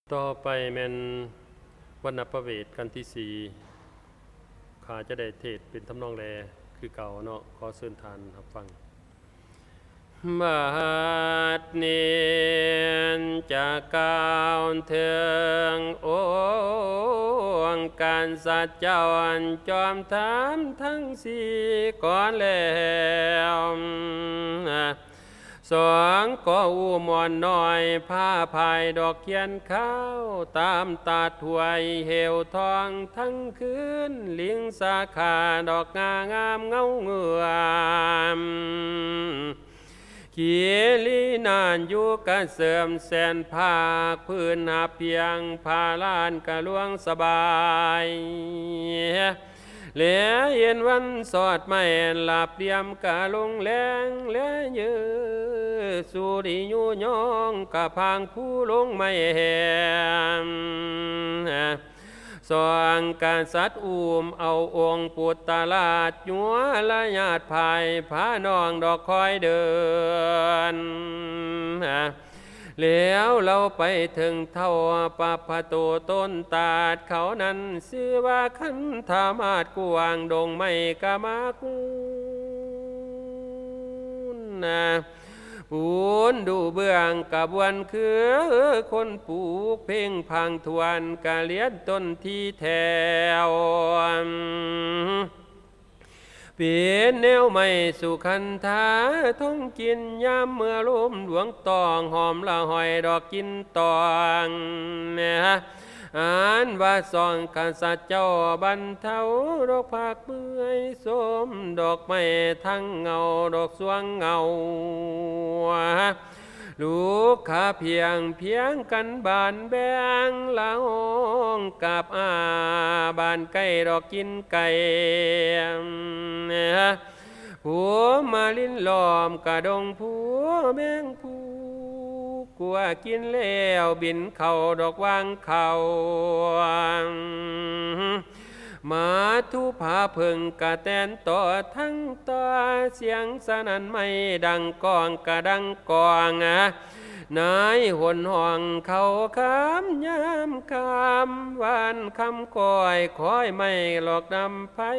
ต่อไปแม่นวรรณประเวทกันที่สี่ข้าจะได้เทศเป็นทำนองแลคือเก่าเนาะขอเชิญทานรับฟังบัดนี้จะกล่าวถึงองค์การสัจเจ้าอันจอมธรรมทั้งสี่ก่อนแล้วสองก็อูมอนน้อยผ้าภายดอกเขียนข้าวตามตาถวยเหวทองทั้งคืนลิงสาขาดอกงางามเงาเงือมขีลีนานอยู่กะเสริมแสนภาคพื้นหาเพียงพาลานกะลวงสบายเหลือเย็นวันสอดไม่หลับเดียมกะลงแรงเหลือเยือสุริยุยองกะพังผู้ลงไม่แหมสว่างการสัตว์อูมเอาองค์ปุตตลาดยัวละญาติภายพานองดอกคอยเดินแล้วเราไปถึงเท่าปะพะโตต้นตาดเขานั้นชื่อว่าขันธามาศกวางดงไม่กะมากุนปูนดูเบื้องกะบวนคือคนปลูกเพ่งพังทวนกะเลียนต้นที่แถวเปลี่ยนแนวไม่สุขันธาท่องกินยามเมื่อลมหลวงตองหอมละหอยดอกกินตองอ่านว่าซองกันสัจเจ้าบรรเทาดอกผักเมื่อยสมดอกไม้ทั้งเงาดอกสวงเงาลูกขาเพียงกันบานแบงละหงกับบานไก่ดอกกินไก่ผัวมาลิ้นหลอมกระดงผัวแมงผู้กลัวกินแล้วบินเข่าดอกวางเข่ามาทุผาเพิ่งกะแตนต่อทั้งต่อเสียงสนั่นไม่ดังกองกะดังกองนายหนห้องเขาคำยามคำวันคำคอยไม่หลอกดำไฟ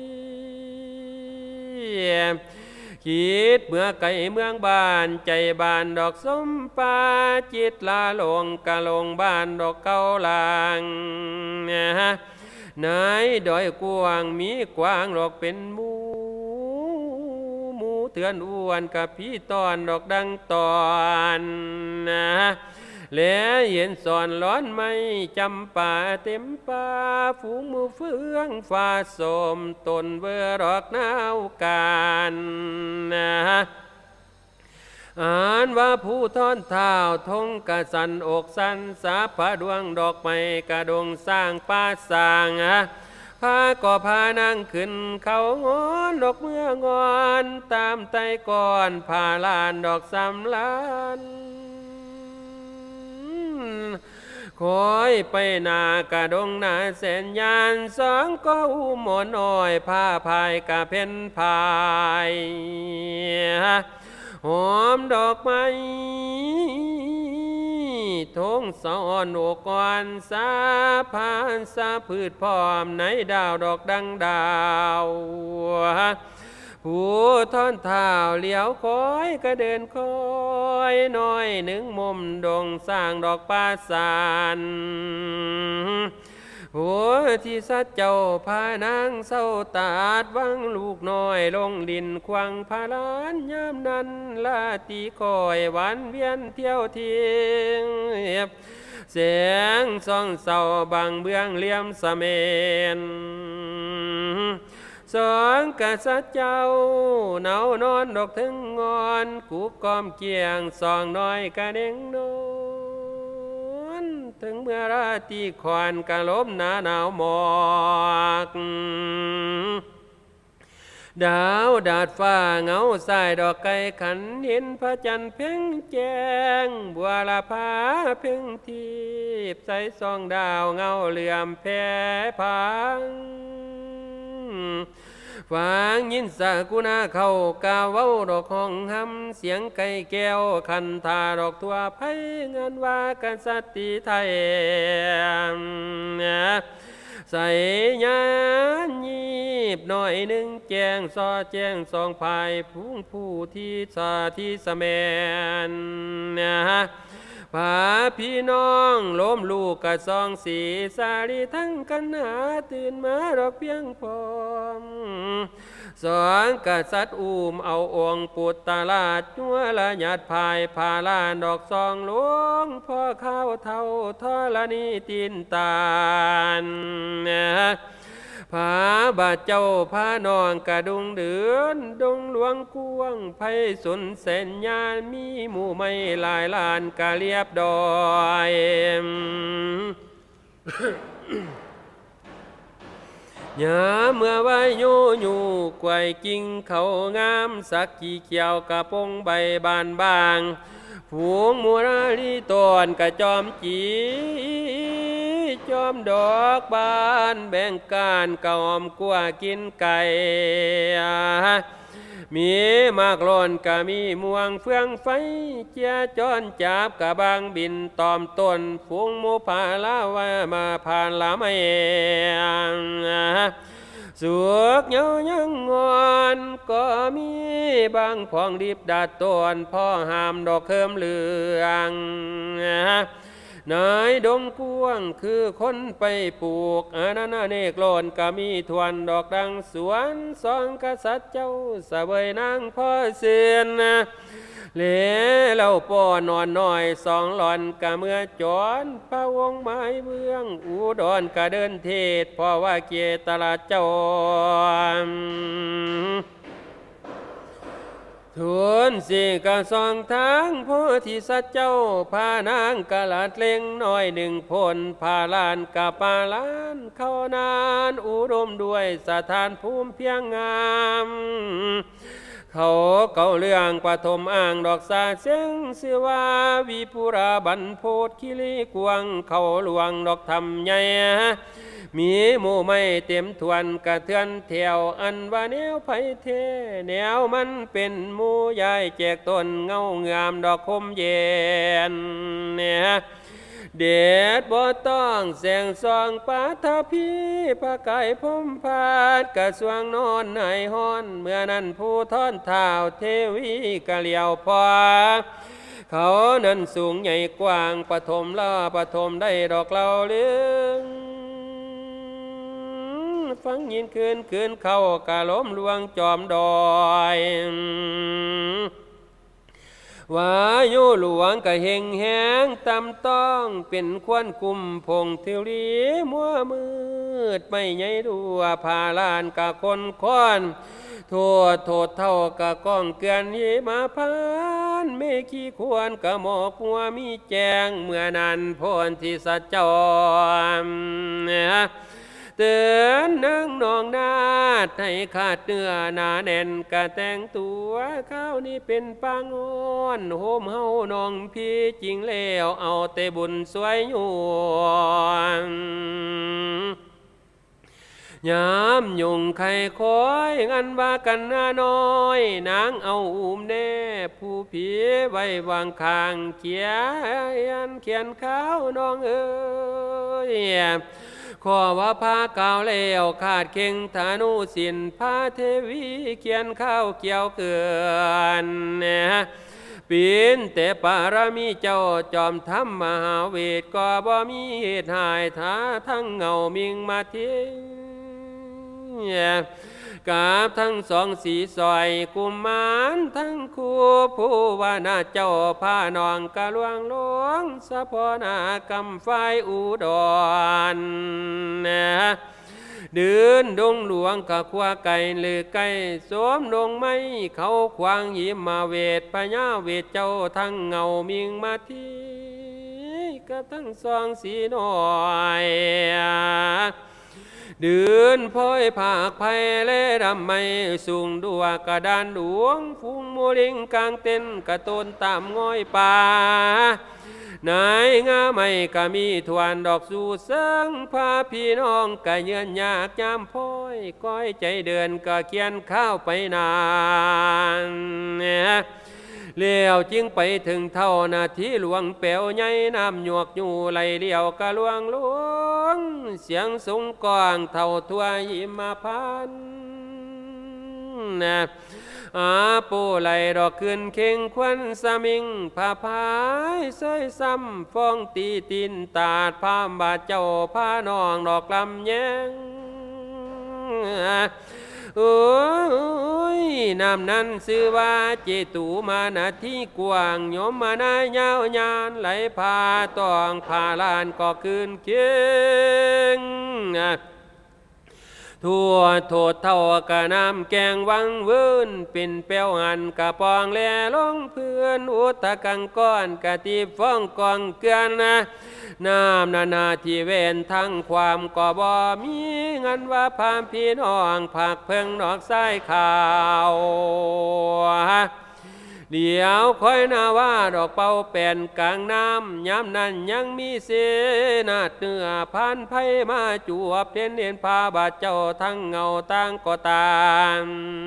คิดเมื่อไก่เมืองบ้านใจบานดอกส้มปลาจิตลาลงกะลงบ้านดอกเก้าลางนายดอยกวางมีกวางดอกเป็นหมูเตือนอ้วนกับพี่ตอนดอกดังตอนแล้วเห็นสอนร้อนไม่จำป่าเต็มป่าฝูงมือเฟืองฟ้าสมตนเบอรอกนาวการอ่านว่าผู้ทอนเท้าทงกะสันอกสันสาผาดวงดอกไม้กระดงสร้างป่าสร้างพาก็พานั่งขึ้นเขางอนดอกเมื่องอนตามไตก่อนพาลานดอกสำลานคอยไปนากระดงนาแสนยานสองก็อุโมน้อยผ้าพายกะเพ็นพายหอมดอกไม้ทงสอนโอกวันสาพานสาพืชพร้อมในดาวดอกดังดาวผู้ท่อนเท้าเลี้ยวคอยก็เดินคอยน้อยหนึ่งมุมดงสร้างดอกปราสาทหัวที่สัดเจ้าพานางเศร้าตาดวังลูกน้อยลงดินควังพาลานยามนั้นลาตีคอยวันเวียนเที่ยวเทียงเสียงส่องเศร้าบางเบื้องเลี่ยมสะเมนสองกษัตริย์เจ้าหนาวนอนดอกถึงงอนกูกอมเกียงสองน้อยกะเด้งนอนถึงเมื่อราตรีควานกะลมหนาวหมอกดาวดาดฟ้าเงาสายดอกไก่ขันเห็นพระจันทร์เพ่งแจ้งบัวละพาเพ่งทิพย์ใสส่องดาวเงาเหลื่อมแผ่พังฝฟังยินสากุณาเขากาเว้าดอกห้องหำเสียงไก่แก้วคันทาดอกทั่วไผ่เงินว่ากันสัตติไทยใส่ยานยีบหน่อยหนึ่งแจงซอแจงสองภายพุ่งผู้ที่สาที่สแมนผาพี่น้องล้มลูกกะซองสีสาลีทั้งกันหาตื่นมาดอกเพียงพร้อมสองกษัตริย์อุ้มเอาองค์ปุตตราชยัวละหยาดภายพาลานดอกซองหลวงพ่อข้าวเท่าทอละนีตินตาลผาบาดเจ้าพานองกระดุงเดือนดงหลวงกวงไพสุนเสนญาณมีหมู่ไม่หลายล้านกะเรียบดอยยาเมื่อไว้อยู่กวยกิ่งเขางามสักกี่เขียวกระปงใบบานบางฝูงมูราลีตนกระจอมจีจอมดอกบานแบ่งการกะอมกัวกินไก่มีมากล้นกะมีม่วงเฟืองไฟเจียจอนจับกะบางบินตอมต้นฝูงหมูผาลาว่ามาผ่านละไม่สวกเยายังงอนก็มีบางพองดิบดาดต้นพ่อหามดอกเคิมเหลืองนายดงกวงคือคนไปปลูกอาณาเนกโลนก็มีทวนดอกดังสวนสองกษัตริย์เจ้าสะเบยนางพ่อเสียนเหล่เล่าป้อนอนน้อยสองหลอนกะเมื่อจอนพระวงไม้เมืองอุดรกะเดินเทศเพราะว่าเกตลาดเจ้าทุนสี่กะสองทางโพธิสัตว์เจ้าพานางกะลาดเล็งน้อยหนึ่งพลพาลานกะปาลานเข้านานอุดมด้วยสถานภูมิเพียงงามเขาเก่าเรื่องปฐมอ่างดอกสาเสียงเสือว่าวิปุราบันโพธคิริกวงเขาหลวงดอกธรรมใหญ่มีหมู่ไม่เต็มทวนกระเทือนแถวอันว่าแนวไผเทแนวมันเป็นหมู่ใหญ่แจกต้นเงางามดอกคมเย็นเด็ดบ่ต้องแสงสองปาทพีพระไก่พมพาดกระสวงนอนในห้อนเมื่อนั้นผู้ท่อนเท้าเทวีกะเหลียวพอเขานั้นสูงใหญ่กว้างปฐมละปฐมได้ดอกเหล่าเลืองฟังยินคืนเข้ากะล้มลวงจอมดอยว่าอยู่หลวงกะเฮงแหงตำต้องเป็นควนกุมพงทิวรีมัวมืดไม่ใหญ่ดัวพาลานกะคนค้อนโทษเท่ากะก้องเกลือนหิมาพานเมขี้ควรกะหมอกมัวมีแจงเมื่อนั้นพ้นที่สัจจรเตือนนังนองนาดให้ขาดเนื้อหนาแน่นกะแต่งตัวข้าวนี้เป็นปางอ้อนโฮมเฮานองพี่จริงแล้วเอาแต่บุญสวยอยู่ยามยุงไข่คอยงันว่ากันน้อยนางเอาอุ้มแน่ผู้ผีไว้วางคางเขียนข้าวน้องเอ้ยขอว่าพาเก่าแล้วขาดเข่งธนูสินพาเทวีเขียนข้าวเกี่ยวเกินปีนแต่ปารมีเจ้าจอมธรรมมหาเวทก็บ่มีเหตุหายท้าทั้งเงามิงมาเทีกาบทั้งสองสีซอยกุมารทั้งคู่ผู้ว่านาเจ้าพานองกะลวงหลวงสะพนากำไฟอุดรเดินดงหลวงกะขวาไก่หรือไก่สวมดงไม้เขาควางหิมมาเวทพญาเวทเจ้าทั้งเงามิงมาทีกับทั้งสองสีน้อยเดินพ้อยผากไผ่เล่ดำไม่สูงดัวกระดานหลวงฟุ้งโมลิงกลางเต้นกระโตนตามง้อยป่านายงาไม่ก็มีทวนดอกสู่เสิงพาพี่น้องก็เยือนยากยามพ้อยก้อยใจเดินก็เขียนข้าวไปนานเลี้ยวจึงไปถึงเท่านาทีหลวงเปียวใหญ่น้ำหยวกอยู่ไหลเลี้ยวกะลวงหลวงเสียงสูงกว้างเท่าทั่วหิมพานต์ปูไหลดอกขึ้นเข่งควันสมิงผ้าพายเสยซ้ำฟองตีตินตาดพามบาดเจ้าผ้านองดอกลำแยงโอ้ยน้ำนั้นซื้อว่าเจตูมานาที่กว้างโยมมานายาวยานไหลพาต้องพาลานก็คืนเคียงทั่วโทษเท่ากะน้ำแกงวังเวินเป็นเปียวหันกะปองแลลงเพื่อนอุตะกังก้อนกะตีฟ้องกองเกลือนน้ำนาที่เว้นทั้งความก็บ่มีเงินว่าพามพี่น้องผักเพิ่งนอกสายข่าวเดี๋ยวค่อยนาว่าดอกเป่าเป็นกลางน้ำย้ำนั้นยังมีเสนาเนื้อพันไผ่มาจวบเทียนเห็นพาบาดเจ้าทั้งเงาตั้งก็ตาม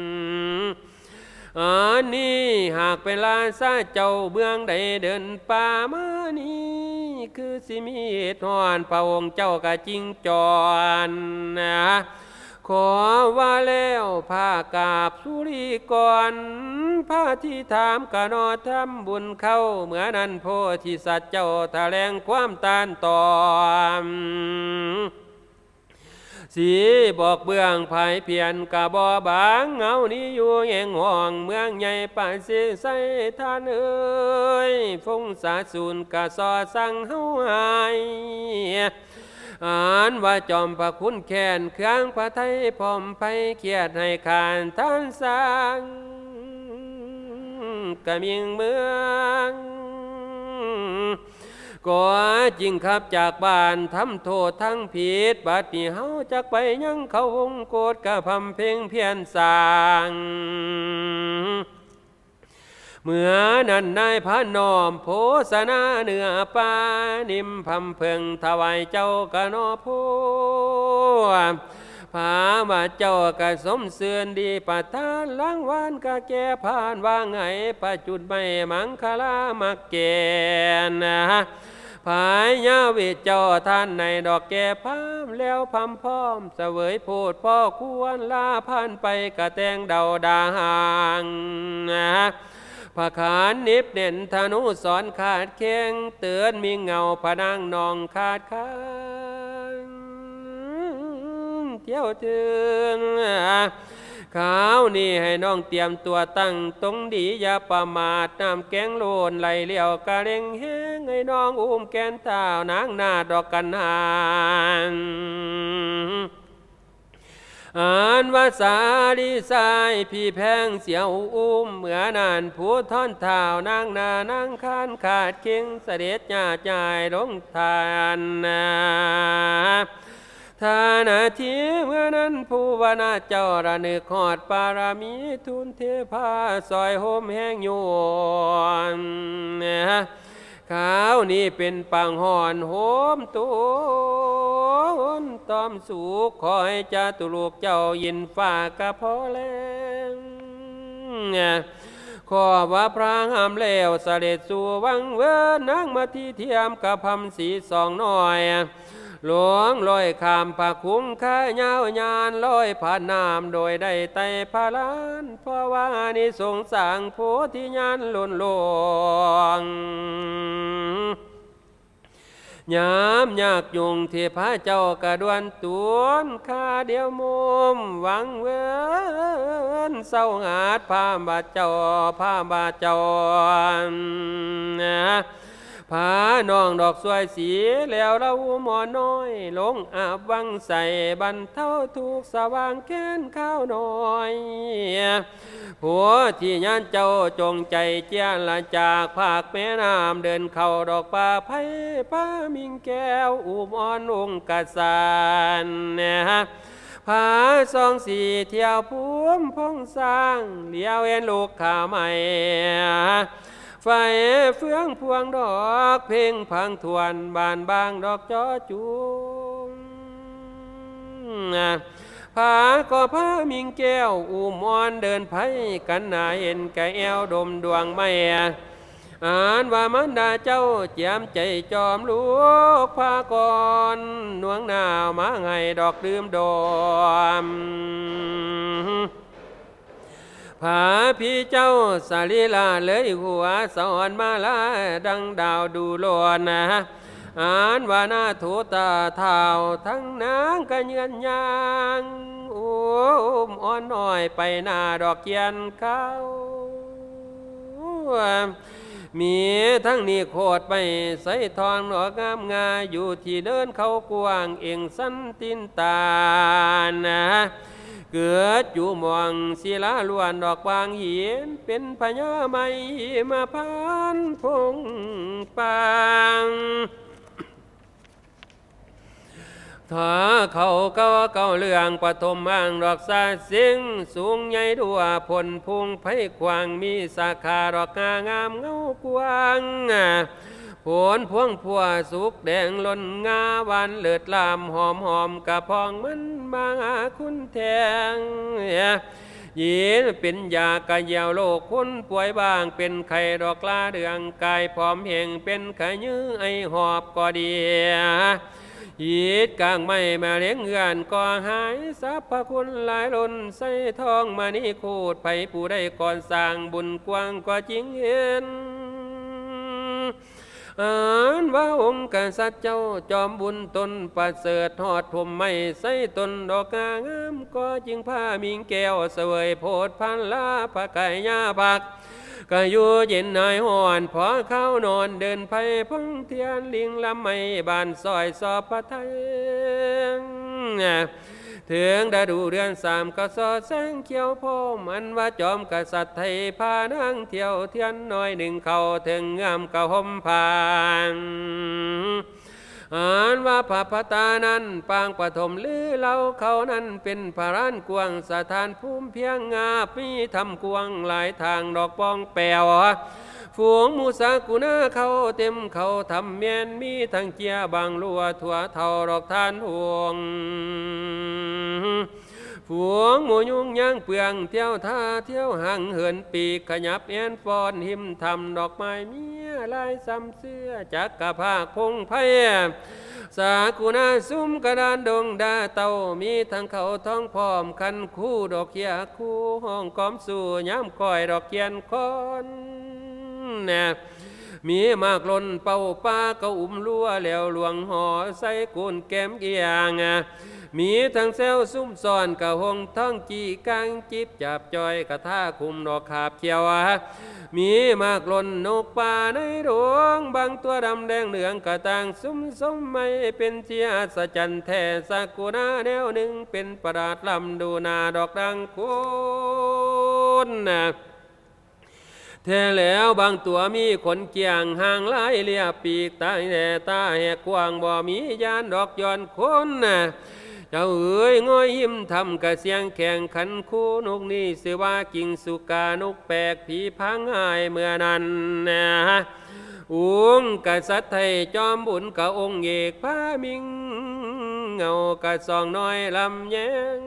อันนี้หากเป็นลานซาเจ้าเบื้องใดเดินป่ามานี้คือสิมีเหตุหอนพระองค์เจ้ากะจริงจรขอว่าแล้วผ้ากาบสุรีก่อนผ้าที่ถามกะนอทำบุญเข้าเหมือนนั้นโพธิสัตว์เจ้าแถลงความตานตอมสีบอกเบื้องภายเพียนกะบ่บางเงานี้อยู่แห่งห้องเมืองใหญ่ป่าเสใสท่านเอ้ยฟงสาสูนกะซอสั่งเฮาหายอ่านว่าจอมพระคุณแค้นเครื่องพระไทยพร้อมไปเขียดให้ขานท่านสร้างกะมิงเมืองก็จริงครับจากบ้านทำโทษทั้งผิดบัดนี้เฮาจักไปยังเขาวงโกดกะพำเพ่งเพียรสร้างเมื่อนั้นนายพระนอมโพสนาเนื้อปานิมพำเพิงถวายเจ้ากะนอผู้พามาเจ้ากะสมเสื่อนดีประทานล้างวานกะแก่ผ่านว่าไงประจุดไม่มังคลามักเกณภายยาวิเจ้าท่านในดอกแก่พามแล้วพำพร้อมเสวยโพดพ่อควรลาพันไปกะแตงเดาดาหางพระขานนิบเด่นธนุสอนขาดเคียงเตือนมีเงาพนังนองขาดค้างเที่ยวถึงขาวนี่ให้น้องเตรียมตัวตั้งตรงดีอย่าประมาทน้ำแกงโลนไหลเลี้ยวกะเร่งแห้งให้น้องอุ้มแกนเท้านางหน้าดอกกันหานอ่านว่าสาดีสายพี่แพงเสียวอุ้มเหมือนานผู้ท่อนเท้านางนานางคานขาดเคียงเสด็จญาติใหญ่ลงทานทานาทีเมื่อนั้นผู้วนาเจ้าระนึกหอดปารามีทุนเทพาซอยโฮมแห้งโยนขาวนี่เป็นปังหอนโหมตูนตอมสุขขอให้จาตุลูกเจ้ายินฝากกะพอแล้วขอว่าพระหามแล้วเสด็จสู่วังเวินนางมาที่เทียมกะพำสีสองน้อยหลวงลอยข้ามผาคุ้มข้าเงายานลอยผ่านน้ำโดยได้ไต่พาลานเพราะว่านิสงสางโพธิญาณล้นลวงยามยากยุงเทพเจ้ากระดวนตวนข้าเดียวมุมหวังเวินเศร้าหาดพาบาเจ้าพาบาเจ้าผาน้องดอกสวยสีแล้วเราหมอน้อยลงอาบวังใส่บรรเทาทุกสว่างแค้นข้าวน้อยผัวที่ญาณเจ้าจงใจเจียนละจากภาคแม่น้ำเดินเข้าดอกป่าไผ่ป้ามิงแก้วอุบอ่อนองค์กษานผาสองสีเที่ยวพุ่มพงสร้างเลี้ยวเอ็นลูกขาใหม่ไฟเฟืองพวงดอกเพลงพังทวนบานบางดอกจอจูงผาก็ผ้ามิงแก้วอูมอนเดินไผกันหนาเห็นแก่แอวดมดวงไม่อ่านว่ามันดาเจ้าเจียมใจจอมลูกพากรหน่วงหนาวมาไงดอกดื่มดอมผาพี่เจ้าสาลีลาเลยหัวสอนมาลาดังดาวดูโลนะอ่านว่าหน้าถูตาเท้าทั้งนางกะเยือนยางอุ้มอ่อนน้อยไปหน้าดอกเกียนเขามีทั้งนี้โคตรไปใส่ทองดอกงามงาอยู่ที่เดินเขากวางเองสันตินตานะเกิดอยู่มองศิลาล้วนดอกบางหินเป็นพญาไม้มาพันพงปางถ้าเขาเก่าเรื่องปฐมอ่างดอกสาสิงสูงใหญ่ดัวผลพุงไผ่ควางมีสาขาดอกงามเงากวางผลพวงพัวสุกแดงล้นงาหวานเลิศลามหอมกะพองมันมาคุณแทงยีนเป็นยากะเยียวโลกคนป่วยบางเป็นไข้ดอกลาเดืองกายพร้อมแห่งเป็นไข้ยื้อไอหอบก็ดียีดกลางไม่มาเลี้ยงเงินก็หายสรรพคุณหลายล้นใส่ทองมานี่คูดไผผู้ได้ก่อนสร้างบุญกว้างกว่าจริงเห็นอ่านว่าองค์กษัตริย์เจ้าจอมบุญตนประเสริฐทอดผมไม่ใส่ตนดอกงามก็จึงผ้ามิงแก้วเสวยโพดพันลาพระไก่ยาผักก็อยู่เย็นนายห่อนพอเข้านอนเดินไปพึ่งเทียนลิงลำไม่บานซอยสอบพระไทยถึงได้ดูเดือนสามก็สอดแสงเขียวพอมันว่าจอมกษัตริย์ไทยพานั่งเที่ยวเทียนน้อยหนึ่งเขาถึงงามกะห่มผ่านอ่านว่าพระพตานั้นปางปฐมลือเราเขานั้นเป็นพระรานกวางสถานภูมิเพียงงามีทำกวางหลายทางดอกปองแปวฝูงมูสากุณาเขาเต็มเขาทำเมียนมีทั้งเจียบางลัวถั่วเท่าดอกทานห่วงฝูงหมูยุงย่างเปลืองเที่ยวท่าเที่ยวห่างเหินปีกขยับแอนฟอนหิมทำดอกไม้เมียลายซ้ำเสื้อจักกะภาคพงไพสากุณาซุ้มกระดานดงดาเต้ามีทั้งเขาท้องพร้อมคันคู่ดอกเขียคู่ห้องก้อมสู่ย้ำก้อยดอกเขียนคอนมีมากล้นเป่าป้าก็อุ้มลัวแล้วหลวงห่อใส่กุนแก้มเกียงมีทั้งเซลซุ่มซ่อนกะหงทั้งจีกังจิบจับจอยกะท่าคุมดอกขาบเขียวมีมากล้นนกป่าในดวงบางตัวดำแดงเหลืองกะต่างซุ่มไม่เป็นเชียสจันแท้สักกุณาแนวหนึ่งเป็นประดาษลำดูนาดอกดังคุณแท้แล้วบางตัวมีขนเกียงห่างลายเลียปีกตาแห่ตาแหกกว้างบ่มียานดอกย้อนคนเจ้าเอ๋ยง่อยยิ้มทำกะเสียงแข่งขันคู่นกนี้เสว่ากิ่งสุกานกแปลกผีพังหายเมื่อนั้นองค์กษัตริย์ไทยจอมบุญกะองค์เอกพามิงเงากะสองน้อยลำแยง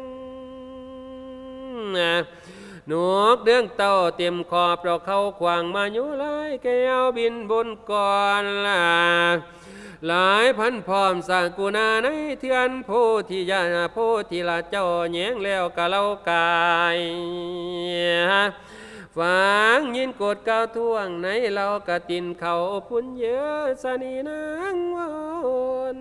นกเดืองเต้าเต็มขอบดอกเขาขวางมาอยู่ลายแก้วบินบนก่อนหลายพันพร้อมสากุณาในเทือนโพธิญาณโพธิละเจ้าแยงแล้วกะเล่ากายฟังยินกดก้าวท่วงในเรากะตินเขาพุ่นเยอะสนีนางวน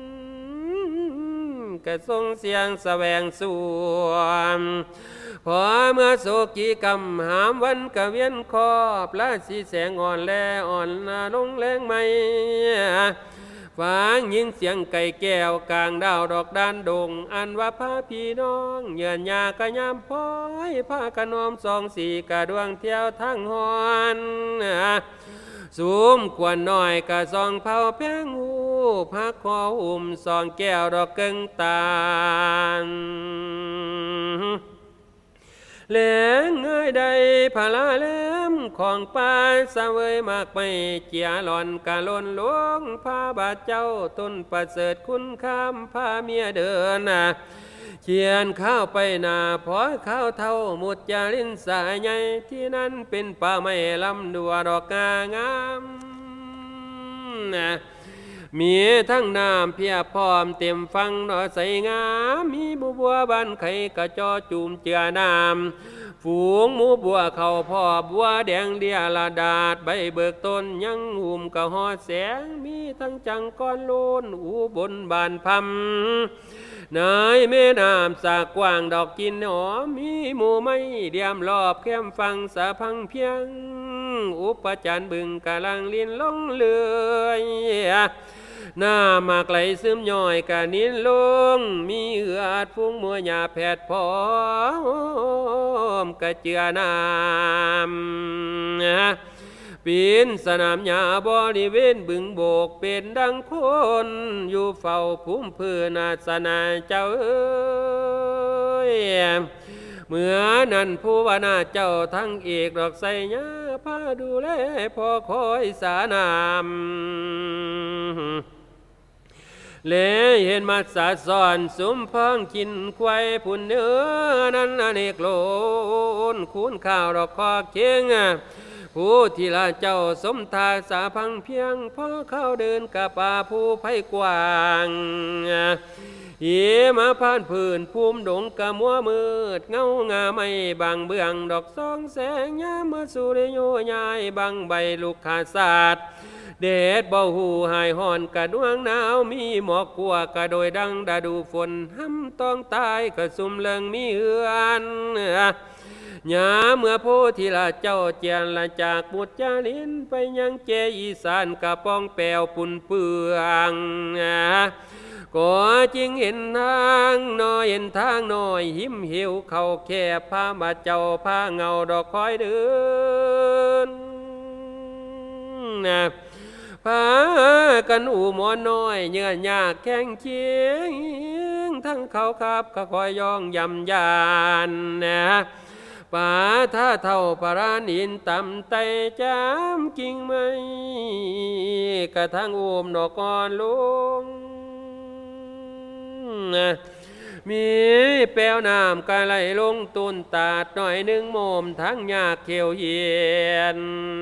กะทรงเสียงแสวงสวมพอเมื่อโศกีกรรมหามวันกะเวียนคอบราศีแสงอ่อนแลอ่อนลงแรงไม่ฟังยินเสียงไก่แก้วกลางดาวดอกด้านดงอันว่าพาพี่น้องเยือนยากะยามพ้อยพากะนอมสองสีกะดวงเที่ยวทั้งหอนสูมกวนน้อยกะซองเผาแพงหูพักคอหุ่มสองแก้วดอกเกิงตาลแหลงเงยใดผาลาแหลมของป่าเสวยมากไม่เจียหล่อนกะล้นหลวงพาบาทเจ้าต้นประเสริฐคุณข้ามพาเมียเดินเขียนข้าวไปนาพอข้าวเท่ามุดจารินสายใหญ่ที่นั้นเป็นป่าไม้ลำดัวดอกงามมีทั้งน้ำเพียบพร้อมเต็มฟังดอกใสงามมีบัวบานไข่กระจอจูมเจือน้ำฝูงหมูบัวเขาพ่อบัวแดงเดียละดาดใบเบิกต้นยังหุ่มกะหอแสงมีทั้งจังก้อนโลนอูบนบานพำนายแม่น้ำสากกว้างดอกกินหอมมีหมู่ไม้เดียมรอบแคมฟังสะพังเพียงอุปจันบึงกะลังลินลงเลื่อยหน้ามากไหลซึมย่อยกะนินลงมีเอือดฟุ้งมัวหยาแผดพร้อมกะเจือน้ำปีนสนามหญ้าบริเวณบึงโบกเป็นดังคนอยู่เฝ้าภูมิพื้นอาสนะเจ้าเอ้ยเมื่อนั้นผู้ว่านาเจ้าทั้งเอกดอกไสหญ้าพาดูแลพอคอยสานามเลเห็นมาสาสอนสุมพังกินควายผุนเนื้อนั้นอเนกโลนคูนข้าวดอกคอเคียงผู้ที่ละเจ้าสมทาสาพังเพียงพ่อเข้าเดินกับป่าผู้ไผ่กว้างมาผ่านพื้นภูมิดงกะมัวมืดเงางาไม่บางเบื้องดอกซองแสงยามมาสู่ได้โยยายบางใบลูกขาศาสตร์เดดเบาหูหายห่อนกะดวงหนาวมีหมอกกลัวกะโดยดังดาดูฝนห้ำต้องตายกะซุ่มเลิงมีเอือนหยาเมื่อโพธิละเจ้าเจียนละจากบุตรจารินไปยังเจอีสานกะป้องแปวปุ่นเปืองก็จึงเห็นทางน้อยเห็นทางน้อยหิมเหี่ยวเขาแค่พามาเจ้าพาเงาดอกคอยเดินพากันอูหมอนน้อยเงื่อนยากแข้งเคียงทั้งเขาขับก็คอยย่องยำยานป่าท่าเท่าปราณินต่ำไตจามกิ่งไม้กระทั่งอูมดอกก่อนลงมีแป้วน้ำกะไหลลงต้นตาดหน่อยหนึ่งโมมทั้งยากเขียวเย็น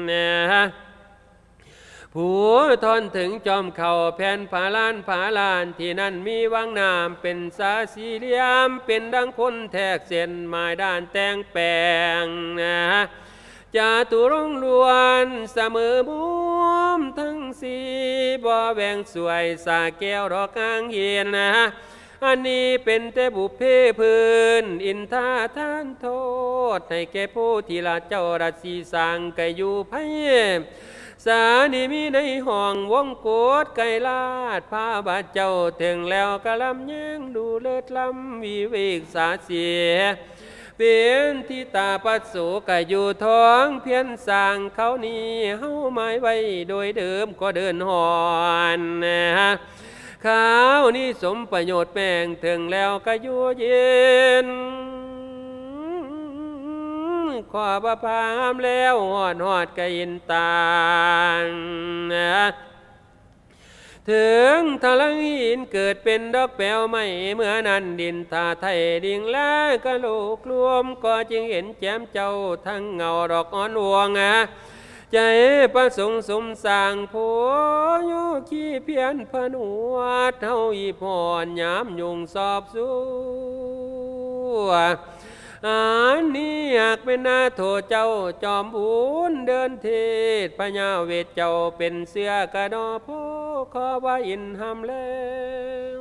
ผู้ทนถึงจอมเข่าแผ่นผาลานที่นั่นมีวังน้ำเป็นสาสีเหลี่ยมเป็นดังคนแทกเส้นไม้ด้านแตงแปงจาตุรงล้วนเสมอมุมทั้งสีบ่แหวงสวยสาแก้วดอกกางเย็นอันนี้เป็นแต่บุพเพพื้นอินทาทานโทษให้แก่ผู้ที่ละเจ้าราศีสร้างไก่อยู่ไพสานีมีในห้องวงโกดไก่ลาดพาบาดเจ้าถึงแล้วกะลำแย้งดูเลิศลำวิเวกสาเสียเป็นที่ตาปัสโสกะอยู่ท้องเพียนสร้างเขานี้เฮาหมายไว้โดยเดิมก็เดินหอนข้าวนี้สมประโยชน์แป้งถึงแล้วก็อยู่เย็นขอบพามแล้วหอดกะยินตางถึงทะลังหินเกิดเป็นดอกแปวไม่เมื่อนั้นดินทาไทยดิ่งแล้วกะโลกรวมก็จึงเห็นแจ่มเจ้าทั้งเงาดอกอ่อนวงใจประสงค์สมสร้างผัวโยขี้เพียนพนวดเฮาอีพรยามยุงสอบสู้อันนี้อยากเป็นนาโทเจ้าจอมบุญเดินเทศพญาเวทเจ้าเป็นเสื้อกระดอโพขอว่าอินหำแล้ว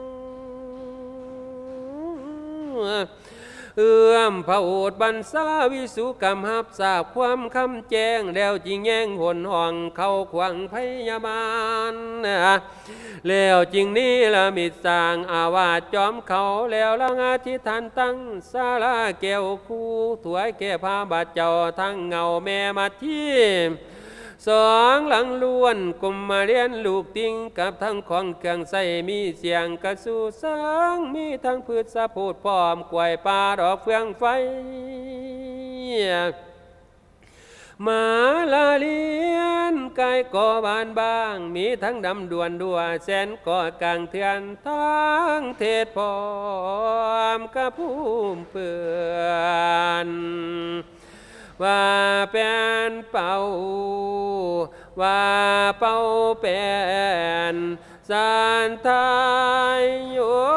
เอื้อมพระโอษฐ์บรรษาวิสุกรรมหับทราบความคำแจ้งแล้วจิงแย่งหนห่องเข้าขวางพยาบาลแล้วจริงนี้ละมิตรสร้างอาวาสจอมเขาแล้วละงาทิฐานตั้งศาลาแก้วคู่ถวยแก่พาบาทเจ้าทั้งเงาแม่มาที่สองหลังล้วนกลมมาเรียนลูกติ้งกับทั้งของเครื่องใส่มีเสียงกระสูสังมีทั้งพืชสะพูดพร้อมกล้วยปลาดอกเฟืองไฟมาลาเลียนกายก่อบานบางมีทั้งดำดวนดัวแสนก่อกลางเถื่อนทั้งเทศพร้อมกระพุ่มเปื่อนว่าเป็นเป่าว่าเป่าเป็นสานทายโย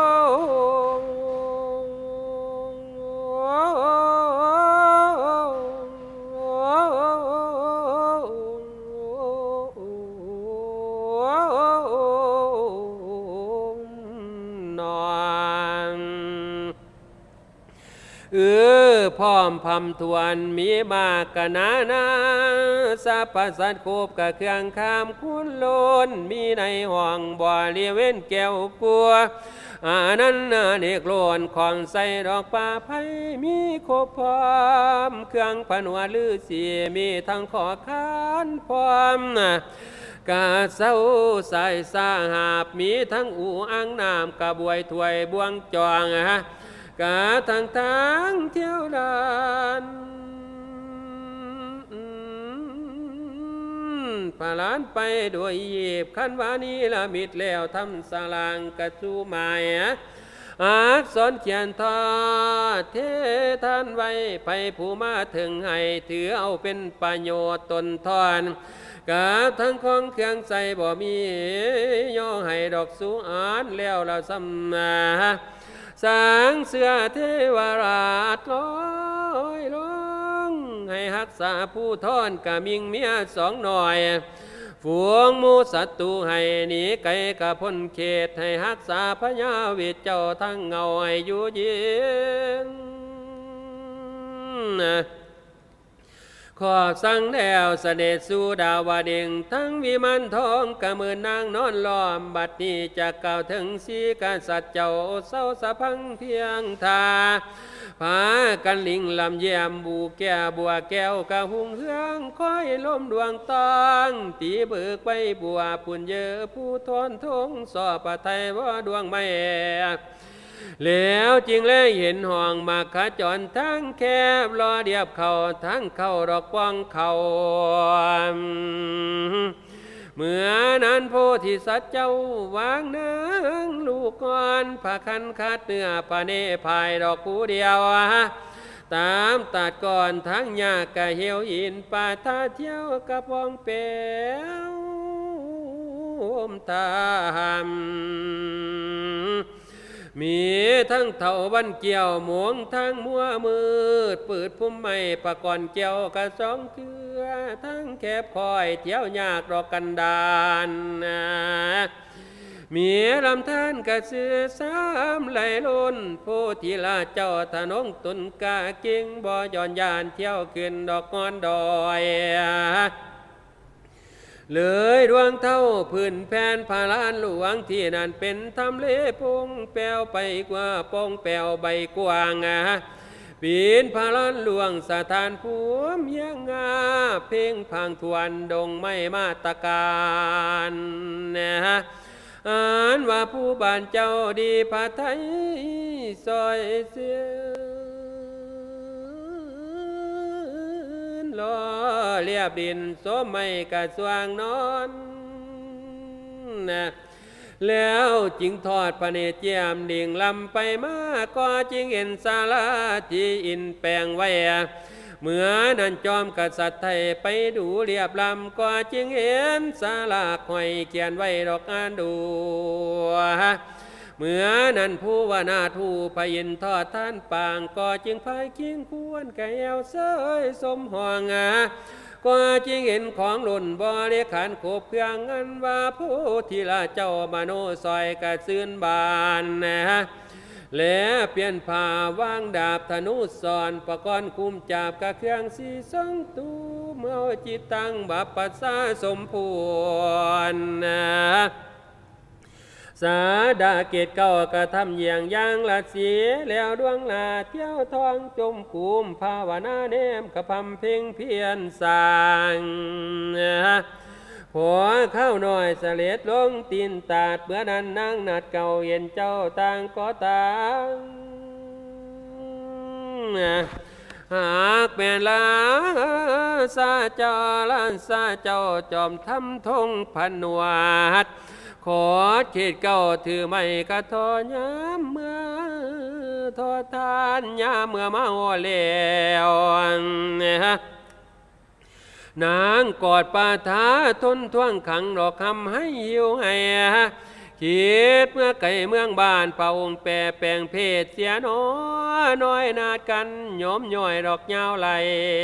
พร้อมพำทวนมีมากกะนานาสัพพสัตว์คูบกะเครื่องคามคุณโลนมีในห้องบ่อเลียเว้นแก้วกลัวอานั้นเนกโลนของใส่ดอกป่าไผ่มีครบพร้อมเครื่องผนวลือสีมีทั้งขอคานพร้อมกาเศร้าใส่สาหาบมีทั้งอู่อ่างน้ำกระบวยถวยบวงจองกาทางเที่ยวดานพาลานไปด้วยยีบขันวานีละมิดแล้วทำสลางกระจูหมายอักษรเขียนทอดเทท่านไว้ไปผู้มาถึงให้ถือเอาเป็นประโยชน์ตนทอนกับทั้งของเครื่องใส่บ่มีย่อให้ดอกสุอานแล้วเราซ้ำสางเสือเทวราชลอยลงให้รักษาผู้ทอนกะมิงเมียสองหน่อยฝูงมูศัตรูให้หนีไกลกะพ้นเขตให้รักษาพญาวิเจ้าทั้งเงาให้อยู่เย็นขอสั่งแล้วเสด็จสู่ดาวดึงทั้งวิมานทองกะมือนางนอนล้อมบัดนี้จะกล่าวถึงสีกษัตริย์เจ้าเศร้าสะพังเพียงทาพากันลิงลำเยี่ยมบูแก้บัวแก้วกะหุงเฮืองคอยล้มดวงตองตีเบิกไปบัวปุ่นเยอะผู้ทนทงสอบปะไทยว่าดวงไม่แล้วจริงแล้วเห็นห้องมาขจรทั้งแคบรอเดียบเขาทั้งเข้าดอกป้องเขาเมื่อนั้นโพธิสัตว์เจ้าวางนางลูกอ่อนผ้าคันคัดเนื้อปาเนภายดอกผู้เดียวตามตัดก่อนทั้งยากกะเหี่ยวอินป่าท่าเที่ยวกระปองเปียวตามมีทั้งเท่าบันเกี่ยวหมวงทั้งมัวมืดปืดพุ่มไม้ปะก่อนเกี่ยวกะสองเคือ ทั้งแคบคอยเที่ยวยากดอกกันดานมีลำธารกระเสือสามไหลล้นโพธิลาเจ้าถนงตุนกาเก่งบ่ย้อนยานเที่ยวขึ้นดอกงอนดอยเลยดวงเท่าพื้นแผ่นพาลานหลวงที่นั่นเป็นทำเลปงแปวไปกว่าปงแปวใบกว้างปีนพาลานหลวงสถานภูมิยังงาเพ่งพังทวนดงไม่มาตรการอ่านว่าผู้บ้านเจ้าดีพระไทยซอยเสียล้อเรียบดินโสมไม่กระสวางนอนแล้วจึงทอดพระเนตรเจียมดิ่งลำไปมาก็จึงเห็นศาลาที่อินแปลงไว้เมื่อนั้นจอมกษัตริย์ไทยไปดูเรียบลำก็จึงเห็นศาลาหอยเขียนไว้ดอกอ่านดูเมื่อนั้นผู้ว่านาทูพยินทอดท่านปางก็จึงพายเคียงควรแก้วเสยสมห่วงก็จึงเห็นของหล่นบริขารขบเครื่องอันว่าผู้ที่ละเจ้ามโนซอยกระซื่นบานและเปลี่ยนผ้าวางดาบธนูสอนประกรณ์คุมจับกระเครื่องสีสองตูเมื่อจิตตังบัพปัสสาสมภูนสาดาเกตเก้ากระทำอย่างย่างละเสียแล้วดวงนาเที่ยวทองจมคุมภาวนาเนมกระพำเพ่งเพียนสางหัวเข้าหน่อยเสล็ดลงตีนตาดเมื่อนั้นนั่งนัดเก่าเย็นเจ้าต่างก็ต่างหากแม่นลาซาเจ้าล้านซาเจ้าจอมทำทงผนวดขอเขตเก้าถือไม่กระทอยามเมื่อทอทานยามเมื่อมาโอแล้วนางกอดปาถาทนท่วงขังดอกคำให้หิวให้คิดเมื่อไก่เมืองบ้านเป่าองค์แปรแปลงเพศเสียน้อยนาดกันโยมย่อยดอกยาวไหล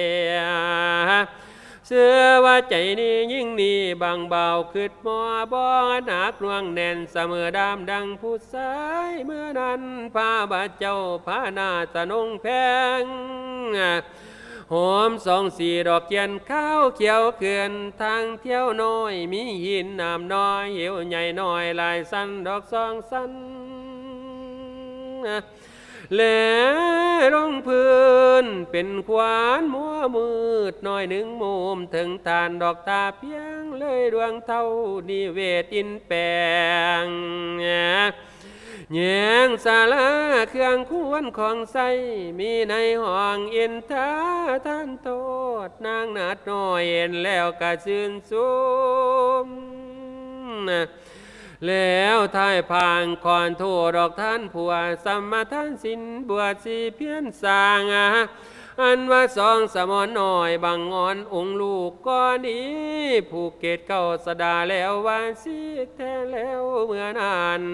เสื้อว่าใจนี้ยิ่งนี้บางเบาคืดมัวบ่หนักลวงแน่นเสมอดามดังผู้สายเมื่อนั้นพาบาเจ้าพาหน้าตะนงแพงหอมสองสีดอกเกียนข้าวเขียวเขื่อนทางเที่ยวน้อยมีหินน้ำน้อยเหี่ยวใหญ่น้อยลายสั้นดอกสองสั้นแหลลงพื้นเป็นควานมัวมืดน้อยหนึ่งมุมถึงตานดอกตาเพียงเลยดวงเท่านิเวศอินแปงแยงศาลาเครื่องควรของใสมีในห้องอินทาท่านโทษนางนาดน้อยเห็นแล้วกะชื่นสุมแล้วท้ายพางคอนโทดอกท่านผัวสัมมาท่านสินบวชสีเพี้ยนสางอันว่าสองสมอนหน่อยบางงอนองค์ลูกก็ดีผูกเกตเข้าสดาแล้วว่าสิแท้แล้วเมื่อนาน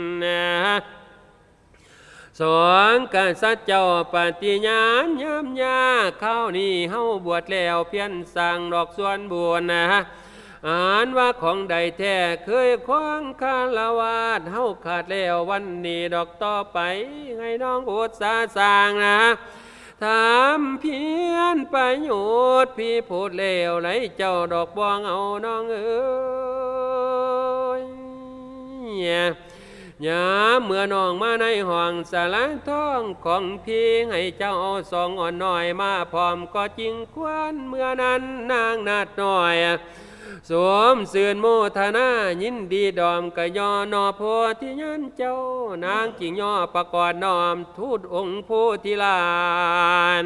สองกษัตริย์เจ้าปฏิญาณย้ำยาข้าวนี้เฮาบวชแล้วเพี้ยนสางดอกส่วนบุญอ่านว่าของใดแท้เคยคว้างคารวาสเฮาขาดแล้ววันนี้ดอกต่อไปให้น้องอุตสาห์สร้างทำเพียนประโยชน์พี่พูดเลวไหลเจ้าดอกบวงเอาน้องเอ้ยอย่าเมื่อน้องมาในห้องสาระท้องของพี่ให้เจ้าเอาสองอ่อนน้อยมาพร้อมก็จริงควรเมื่อนั้นนางนาดน้อยสวมเสื่อนโมทนายินดีดอมกะยอนอโพธิญาณเจ้านางจิงย่อประกอบน้อมทูตองค์โพธิลาน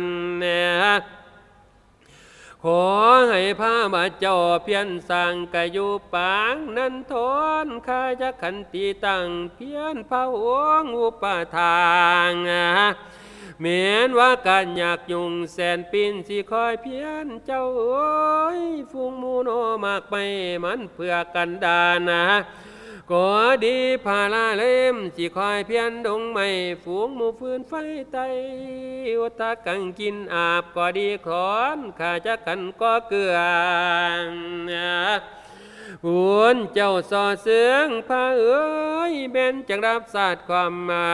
ขอให้พระบาเจ้าเพียนสั่งกะอยู่ปางนั้นทนข้าจะขันติตั้งเพียนพระองค์อุปทานเหมือนว่าการอยากยุ่งแสนปีนสิคอยเพียนเจ้าเอ้ยฟุ้งมูโนมากไปมันเพื่อกันดานก็ดีพาลาเล่มสิคอยเพียนดงไม่ฝูงหมู่ฟืนไฟไตอุตากังกินอาบก็ดีขอนข้าจะกันก็เกลือบุญเจ้าส่อเสืองพาเอ้ยเบนจักรับศาสตร์ความมา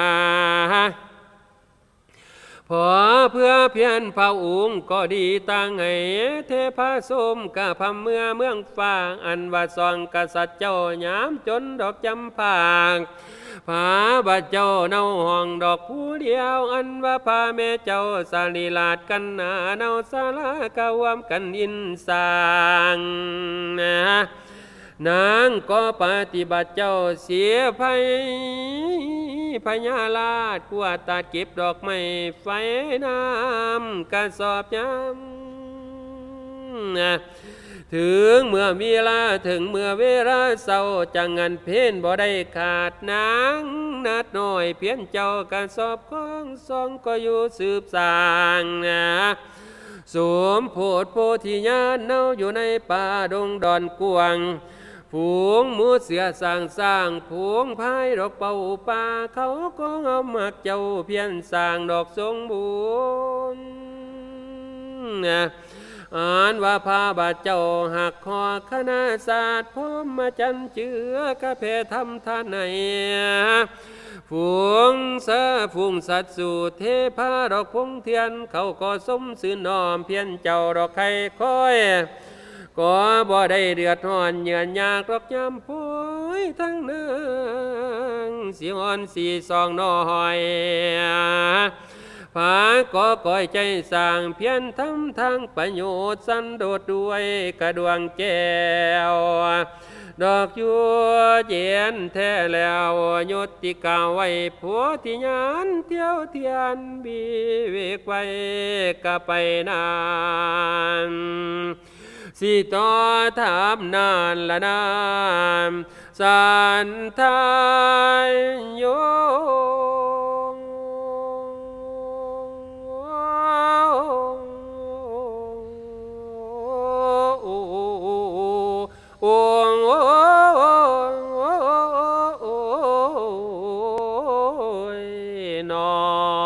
พอเพื่อเพียนพระองค์ก็ดีตั้งให้เทพสมกะพำเมืองฟ้าอันว่าสองกษัตริย์เจ้ายามจนดอกจำปากพาบาเจ้าเนาห้องดอกผู้เดียวอันว่าพาแม่เจ้าสาลีลาดกันนาเนาสาลากะวามกันอินสางนางก็ปฏิบัติเจ้าเสียภัยพญาลาดกวาดตัดเก็บดอกไม้ไฟน้ำกระสอบย้ำถึงเมื่อเวลาเศร้าจังงันเพ่นบ่ได้ขาดนางนัดน้อยเพียนเจ้ากระสอบของสองก็อยู่สืบสางสวมโพธิโพธิญาณเน่าอยู่ในป่าดงดอนกวางฝูงหมูเสือสร้างผูงพายดอกเป่าป่าเขาก็เอามักเจ้าเพียนสร้างดอกทรงบุญอ่านว่าพาบาเจ้าหักคอคณะศาสตร์พมมาจันเจือกะเพทำท่านไหนฝูงสัตว์สู่เทพาดอกพงเทียนเขาก็สมสื่นน้อมเพียนเจ้าดอกไข่ค่อยก็บ่ได้เดือดร้อนเหยื่อยากดอกยำพ้อยทั้งนางสีอ่อนสีซองน้อยผาก็ก้อยใจสร้างเพียนทำทางประโยชน์สันโดดด้วยกระดวงแก้วดอกยัวเย็นแท้แล้วยุติกาไว้ผัวที่ยานเที่ยวเทียนบีเวกไว้กะไปนานสิต่อถามนานละนานสันทายโยนอ